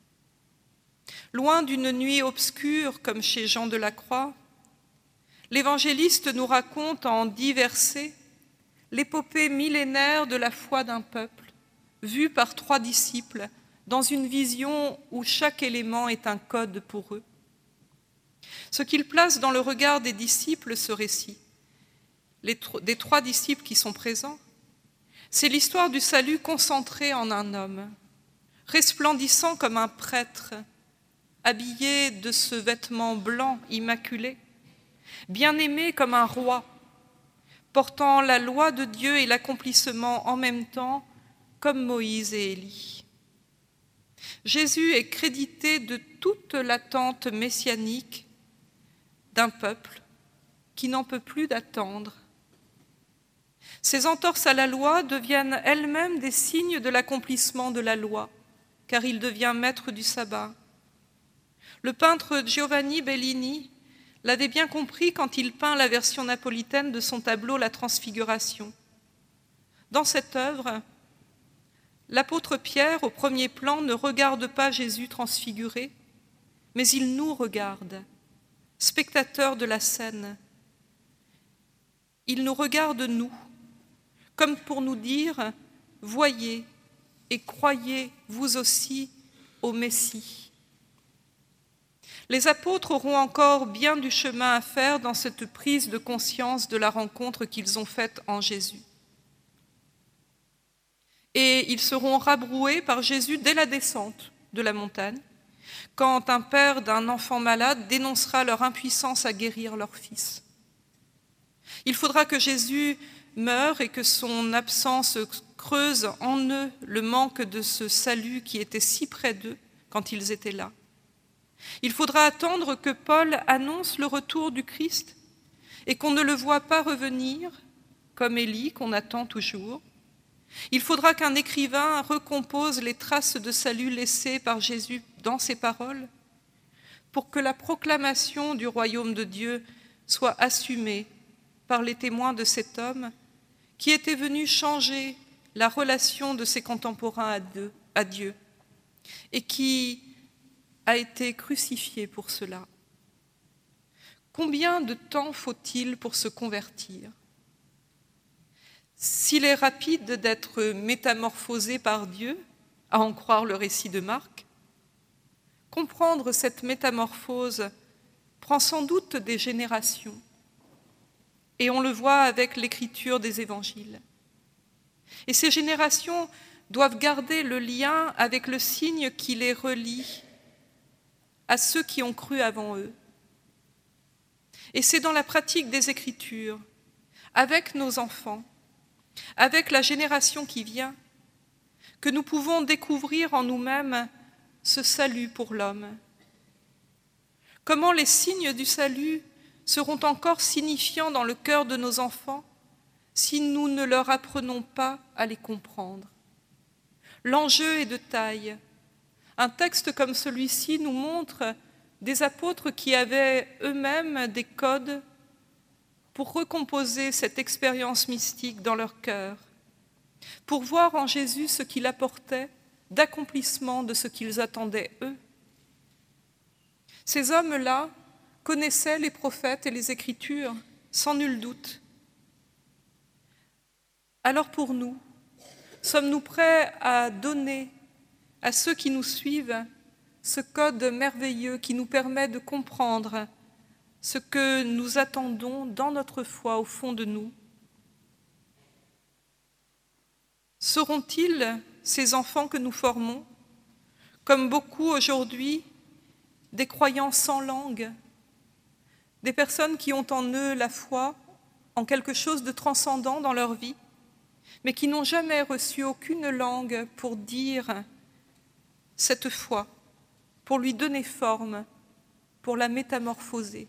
Loin d'une nuit obscure comme chez Jean de la Croix, l'évangéliste nous raconte en dix versets l'épopée millénaire de la foi d'un peuple, vue par trois disciples dans une vision où chaque élément est un code pour eux. Ce qu'il place dans le regard des disciples, ce récit, les tr- des trois disciples qui sont présents, c'est l'histoire du salut concentré en un homme, resplendissant comme un prêtre, habillé de ce vêtement blanc immaculé, bien-aimé comme un roi, portant la loi de Dieu et l'accomplissement en même temps, comme Moïse et Élie. Jésus est crédité de toute l'attente messianique d'un peuple qui n'en peut plus d'attendre. Ces entorses à la loi deviennent elles-mêmes des signes de l'accomplissement de la loi, car il devient maître du sabbat. Le peintre Giovanni Bellini l'avait bien compris quand il peint la version napolitaine de son tableau « La Transfiguration ». Dans cette œuvre, l'apôtre Pierre, au premier plan, ne regarde pas Jésus transfiguré, mais il nous regarde, spectateurs de la scène. Il nous regarde, nous, comme pour nous dire « Voyez et croyez vous aussi au Messie ». Les apôtres auront encore bien du chemin à faire dans cette prise de conscience de la rencontre qu'ils ont faite en Jésus. Et ils seront rabroués par Jésus dès la descente de la montagne, quand un père d'un enfant malade dénoncera leur impuissance à guérir leur fils. Il faudra que Jésus meure et que son absence creuse en eux le manque de ce salut qui était si près d'eux quand ils étaient là. Il faudra attendre que Paul annonce le retour du Christ et qu'on ne le voit pas revenir, comme Élie qu'on attend toujours. Il faudra qu'un écrivain recompose les traces de salut laissées par Jésus dans ses paroles pour que la proclamation du royaume de Dieu soit assumée par les témoins de cet homme qui était venu changer la relation de ses contemporains à Dieu et qui a été crucifié pour cela. Combien de temps faut-il pour se convertir ? S'il est rapide d'être métamorphosé par Dieu, à en croire le récit de Marc, comprendre cette métamorphose prend sans doute des générations, et on le voit avec l'écriture des évangiles. Et ces générations doivent garder le lien avec le signe qui les relie à ceux qui ont cru avant eux. Et c'est dans la pratique des Écritures, avec nos enfants, avec la génération qui vient, que nous pouvons découvrir en nous-mêmes ce salut pour l'homme. Comment les signes du salut seront encore signifiants dans le cœur de nos enfants si nous ne leur apprenons pas à les comprendre. L'enjeu est de taille. Un texte comme celui-ci nous montre des apôtres qui avaient eux-mêmes des codes pour recomposer cette expérience mystique dans leur cœur, pour voir en Jésus ce qu'il apportait d'accomplissement de ce qu'ils attendaient eux. Ces hommes-là connaissaient les prophètes et les Écritures, sans nul doute. Alors pour nous, sommes-nous prêts à donner à ceux qui nous suivent ce code merveilleux qui nous permet de comprendre ce que nous attendons dans notre foi au fond de nous? Seront-ils, ces enfants que nous formons, comme beaucoup aujourd'hui, des croyants sans langue, des personnes qui ont en eux la foi en quelque chose de transcendant dans leur vie, mais qui n'ont jamais reçu aucune langue pour dire cette foi, pour lui donner forme, pour la métamorphoser?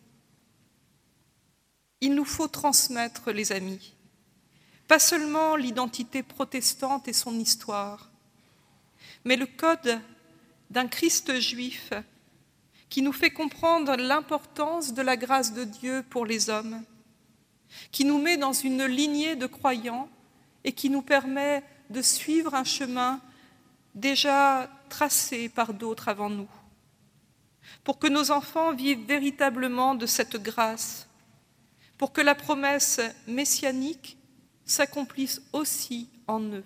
Il nous faut transmettre, les amis, pas seulement l'identité protestante et son histoire, mais le code d'un Christ juif qui nous fait comprendre l'importance de la grâce de Dieu pour les hommes, qui nous met dans une lignée de croyants et qui nous permet de suivre un chemin déjà tracé par d'autres avant nous, pour que nos enfants vivent véritablement de cette grâce, pour que la promesse messianique s'accomplisse aussi en eux.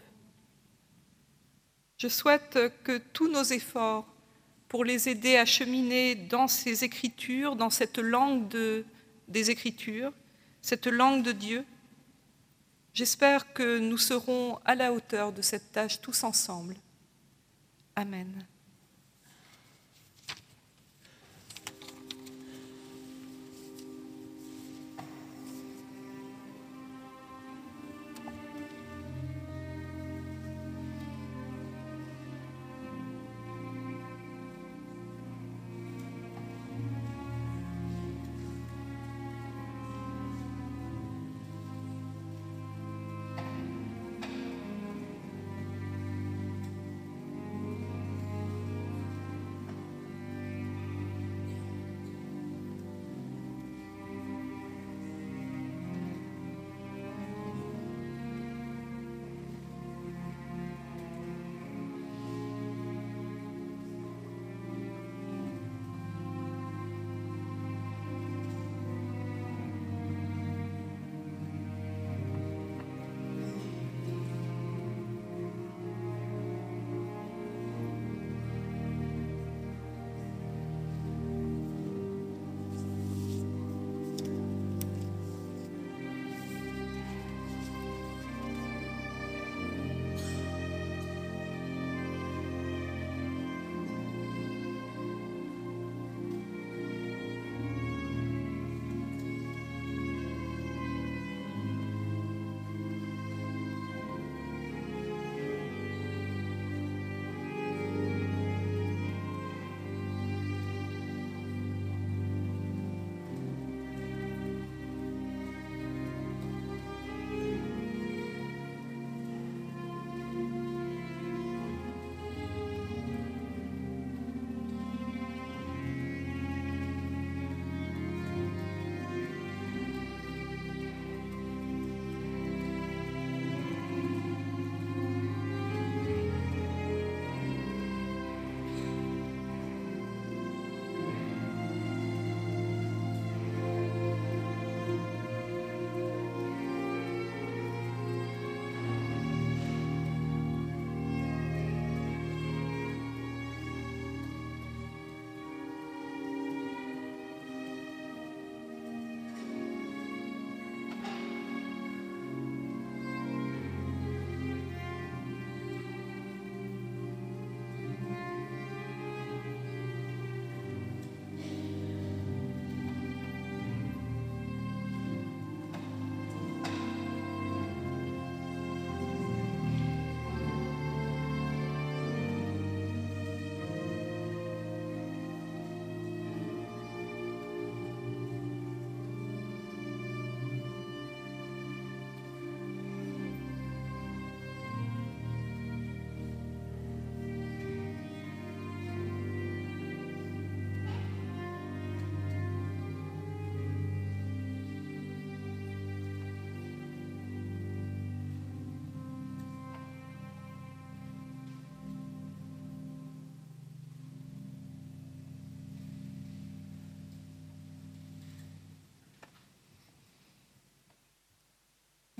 Je souhaite que tous nos efforts pour les aider à cheminer dans ces Écritures, dans cette langue de, des Écritures, cette langue de Dieu, j'espère que nous serons à la hauteur de cette tâche tous ensemble. Amen.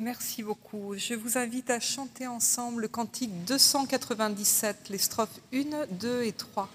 Merci beaucoup. Je vous invite à chanter ensemble le cantique deux cent quatre-vingt-dix-sept, les strophes un, deux et trois.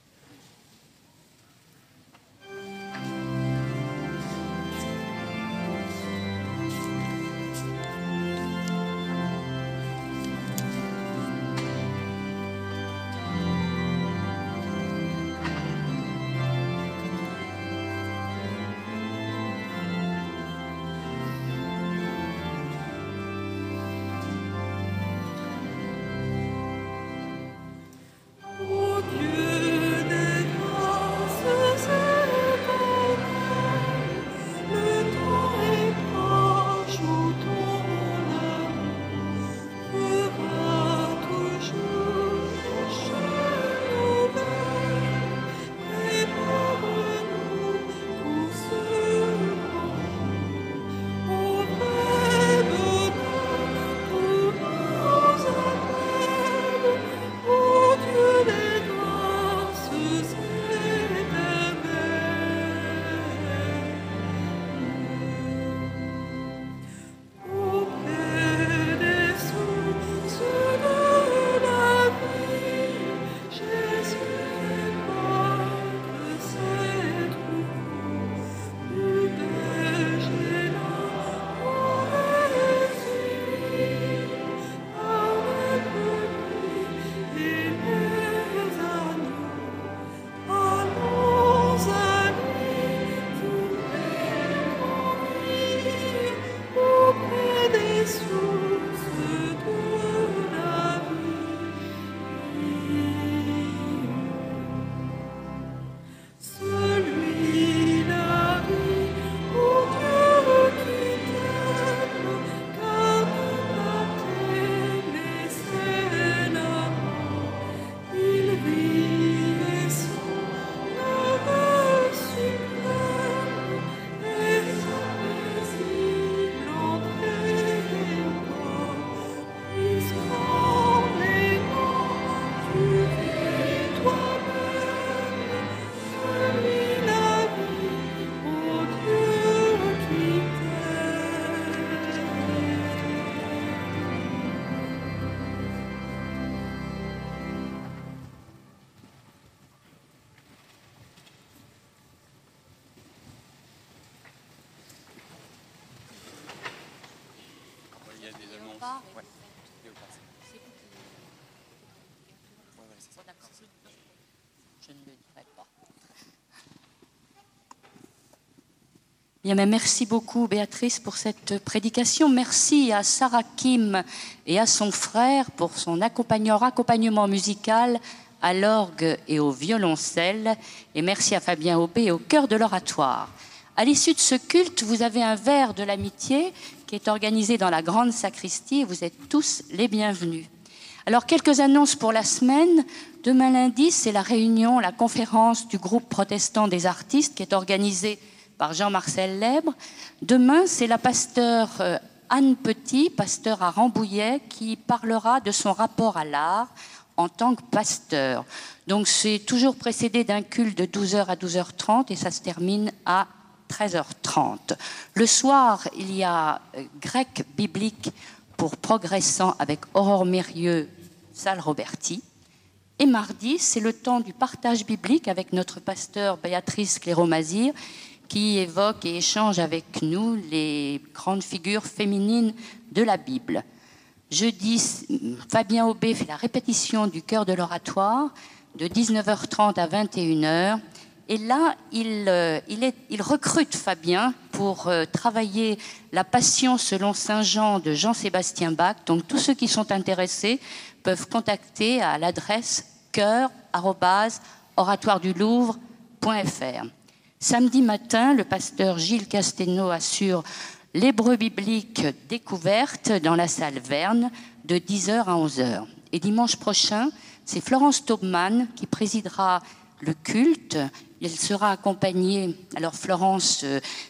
Bien, mais merci beaucoup, Béatrice, pour cette prédication. Merci à Sarah Kim et à son frère pour son accompagnement, accompagnement musical à l'orgue et au violoncelle. Et merci à Fabien Aubé et au chœur de l'oratoire. À l'issue de ce culte, vous avez un verre de l'amitié qui est organisé dans la grande sacristie et vous êtes tous les bienvenus. Alors, quelques annonces pour la semaine. Demain lundi, c'est la réunion, la conférence du groupe protestant des artistes qui est organisée par Jean-Marcel Lèbre. Demain, c'est la pasteure euh, Anne Petit, pasteur à Rambouillet, qui parlera de son rapport à l'art en tant que pasteur. Donc, c'est toujours précédé d'un culte de douze heures à douze heures trente et ça se termine à treize heures trente. Le soir, il y a euh, grec biblique pour progressant avec Aurore Mérieux, salle Roberti. Et mardi, c'est le temps du partage biblique avec notre pasteur Béatrice Cléro-Mazir, qui évoque et échange avec nous les grandes figures féminines de la Bible. Jeudi, Fabien Aubé fait la répétition du chœur de l'oratoire de dix-neuf heures trente à vingt et une heures. Et là, il, euh, il, est, il recrute Fabien pour euh, travailler la Passion selon Saint Jean de Jean-Sébastien Bach. Donc tous ceux qui sont intéressés peuvent contacter à l'adresse chœur arobase oratoire du louvre point f r. Samedi matin, le pasteur Gilles Castelnau assure l'hébreu biblique découverte dans la salle Verne de dix heures à onze heures. Et dimanche prochain, c'est Florence Taubman qui présidera le culte. Elle sera accompagnée, alors Florence,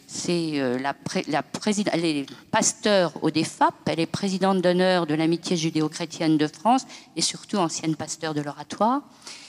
c'est la, pré, la présidente, elle est pasteur au D F A P, elle est présidente d'honneur de l'Amitié judéo-chrétienne de France et surtout ancienne pasteur de l'oratoire.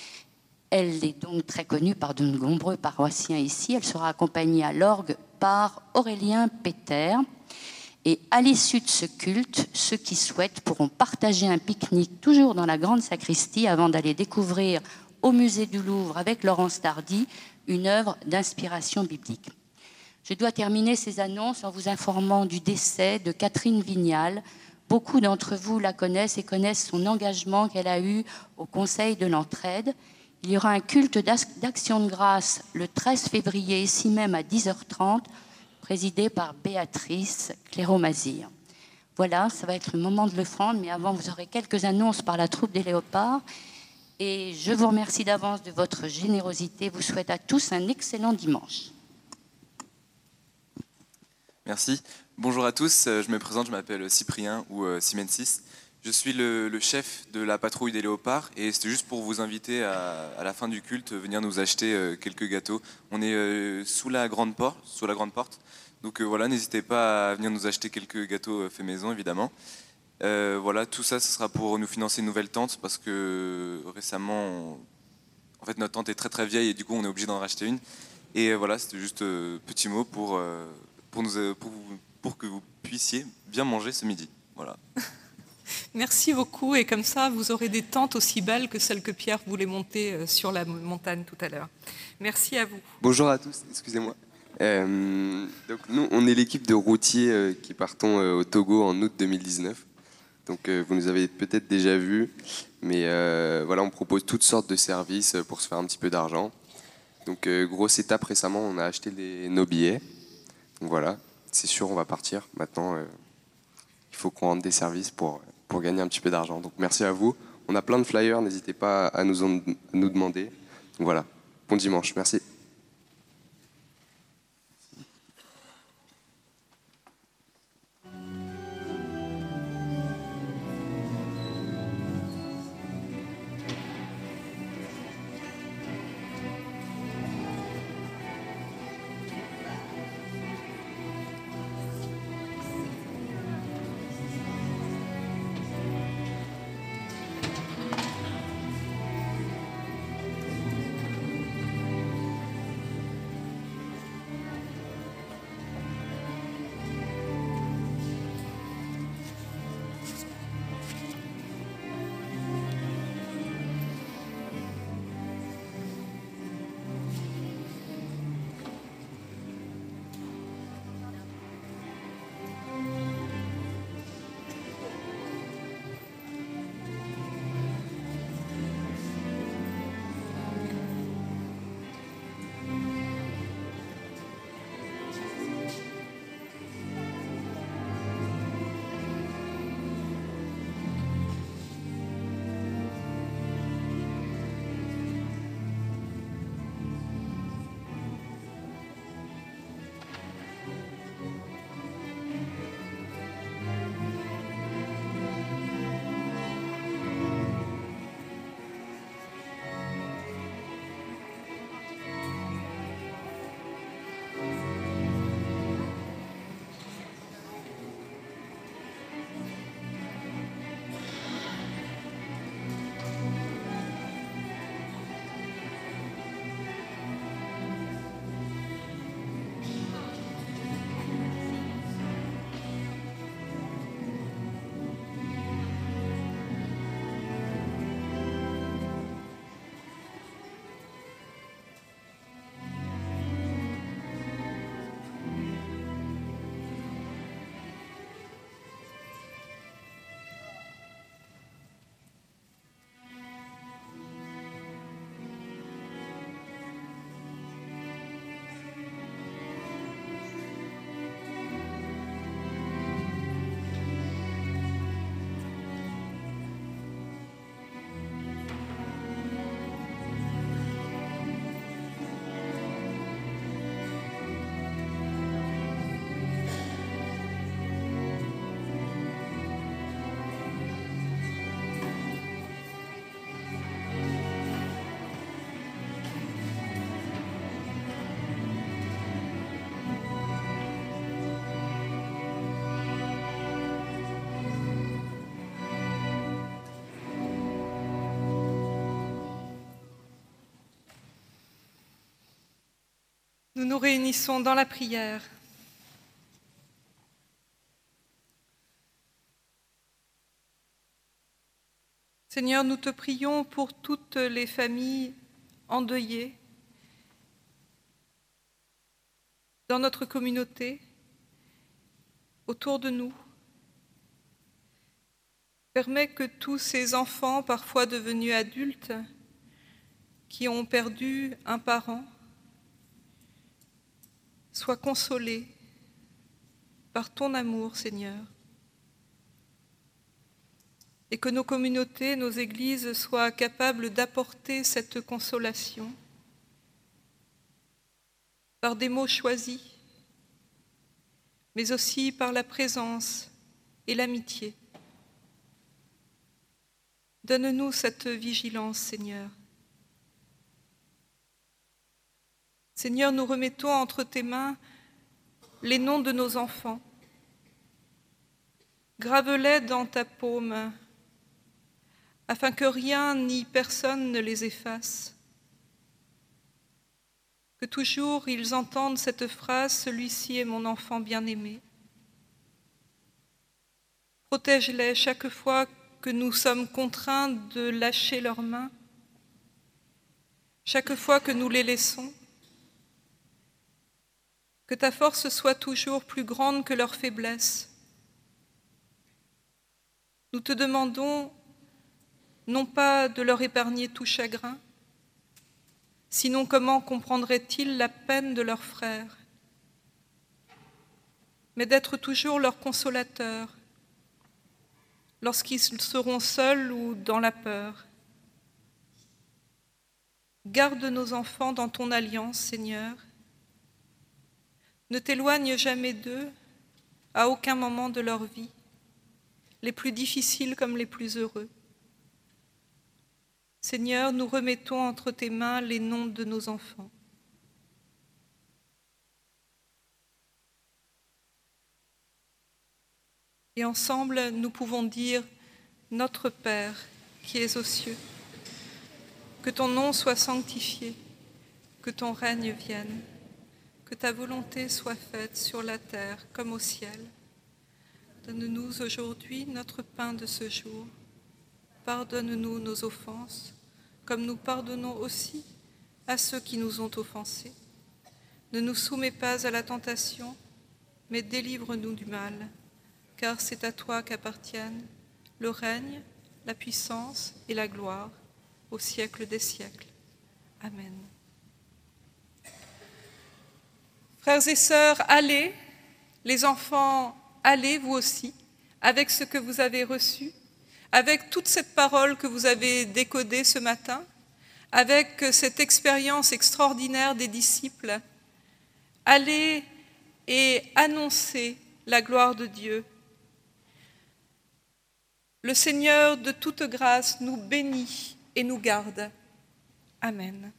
Elle est donc très connue par de nombreux paroissiens ici. Elle sera accompagnée à l'orgue par Aurélien Péter. Et à l'issue de ce culte, ceux qui souhaitent pourront partager un pique-nique toujours dans la grande sacristie avant d'aller découvrir au musée du Louvre avec Laurence Tardy une œuvre d'inspiration biblique. Je dois terminer ces annonces en vous informant du décès de Catherine Vignal. Beaucoup d'entre vous la connaissent et connaissent son engagement qu'elle a eu au Conseil de l'Entraide. Il y aura un culte d'action de grâce le treize février, ici même à dix heures trente, présidé par Béatrice Cléro-Mazir. Voilà, ça va être le moment de l'offrande, mais avant, vous aurez quelques annonces par la troupe des Léopards. Et je vous remercie d'avance de votre générosité. Vous souhaite à tous un excellent dimanche. Merci. Bonjour à tous, je me présente, je m'appelle Cyprien ou euh, Simensis. Je suis le, le chef de la patrouille des Léopards et c'était juste pour vous inviter à, à la fin du culte, venir nous acheter euh, quelques gâteaux. On est euh, sous la grande porte, sous la grande porte. Donc euh, voilà, n'hésitez pas à venir nous acheter quelques gâteaux euh, faits maison, évidemment. Euh, voilà, tout ça, ce sera pour nous financer une nouvelle tente parce que récemment, on... en fait, notre tente est très très vieille et du coup, on est obligé d'en racheter une. Et euh, voilà, c'était juste euh, petit mot pour, euh, pour, nous, euh, pour, vous, pour que vous puissiez bien manger ce midi. Voilà. Merci beaucoup, et comme ça, vous aurez des tentes aussi belles que celles que Pierre voulait monter sur la montagne tout à l'heure. Merci à vous. Bonjour à tous, excusez-moi. Euh, donc nous, on est l'équipe de routiers euh, qui partons euh, au Togo en août deux mille dix-neuf. Donc euh, vous nous avez peut-être déjà vus, mais euh, voilà, on propose toutes sortes de services pour se faire un petit peu d'argent. Donc euh, grosse étape récemment, on a acheté les, nos billets. Donc voilà, c'est sûr, on va partir. Maintenant, euh, il faut qu'on rende des services pour... pour gagner un petit peu d'argent. Donc merci à vous. On a plein de flyers, n'hésitez pas à nous, en, à nous demander. Donc voilà, bon dimanche, merci. Nous nous réunissons dans la prière. Seigneur, nous te prions pour toutes les familles endeuillées dans notre communauté, autour de nous. Permets que tous ces enfants, parfois devenus adultes, qui ont perdu un parent, soient consolés par ton amour, Seigneur. Et que nos communautés, nos églises soient capables d'apporter cette consolation par des mots choisis, mais aussi par la présence et l'amitié. Donne-nous cette vigilance, Seigneur. Seigneur, nous remettons entre tes mains les noms de nos enfants. Grave-les dans ta paume, afin que rien ni personne ne les efface. Que toujours ils entendent cette phrase, celui-ci est mon enfant bien-aimé. Protège-les chaque fois que nous sommes contraints de lâcher leurs mains, chaque fois que nous les laissons. Que ta force soit toujours plus grande que leur faiblesse. Nous te demandons non pas de leur épargner tout chagrin, sinon comment comprendraient-ils la peine de leurs frères, mais d'être toujours leur consolateur lorsqu'ils seront seuls ou dans la peur. Garde nos enfants dans ton alliance, Seigneur. Ne t'éloigne jamais d'eux à aucun moment de leur vie, les plus difficiles comme les plus heureux. Seigneur, nous remettons entre tes mains les noms de nos enfants. Et ensemble, nous pouvons dire « Notre Père qui es aux cieux, que ton nom soit sanctifié, que ton règne vienne, que ta volonté soit faite sur la terre comme au ciel. Donne-nous aujourd'hui notre pain de ce jour. Pardonne-nous nos offenses, comme nous pardonnons aussi à ceux qui nous ont offensés. Ne nous soumets pas à la tentation, mais délivre-nous du mal, car c'est à toi qu'appartiennent le règne, la puissance et la gloire, au siècle des siècles. Amen. Frères et sœurs, allez, les enfants, allez vous aussi, avec ce que vous avez reçu, avec toute cette parole que vous avez décodée ce matin, avec cette expérience extraordinaire des disciples. Allez et annoncez la gloire de Dieu. Le Seigneur de toute grâce nous bénit et nous garde. Amen.